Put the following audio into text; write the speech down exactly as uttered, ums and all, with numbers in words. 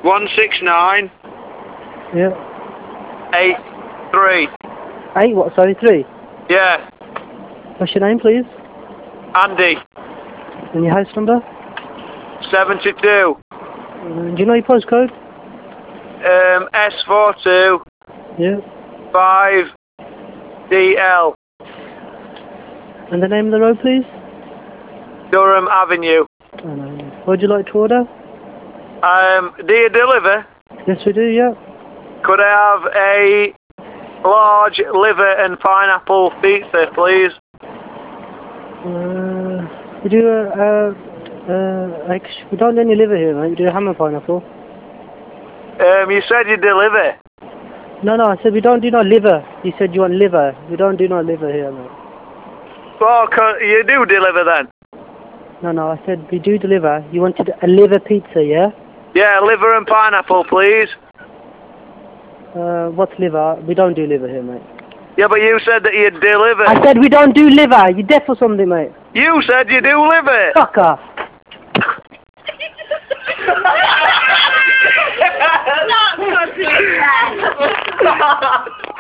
One six nine. Yeah. Eight three. Eight what? Sorry, three. Yeah. What's your name, please? Andy. And your house number? Seventy two. Uh, do you know your postcode? Um S four two Yeah. five D L. And the name of the road, please? Durham Avenue. Um, what would you like to order? Um, do you deliver? Yes, we do, yeah. Could I have a large liver and pineapple pizza, please? Uh, we do, uh, uh, uh, like, we don't do any liver here, mate. We do ham and pineapple. Um, you said you deliver. No, no, I said we don't do no liver. You said you want liver. We don't do no liver here, mate. Well, co- you do deliver then? No, no, I said we do deliver. You wanted a liver pizza, yeah? Yeah, liver and pineapple, please. Uh, what's liver? We don't do liver here, mate. Yeah, but you said that you'd deliver. I said we don't do liver. You deaf or something, mate? You said you do liver. Fuck off. Not good to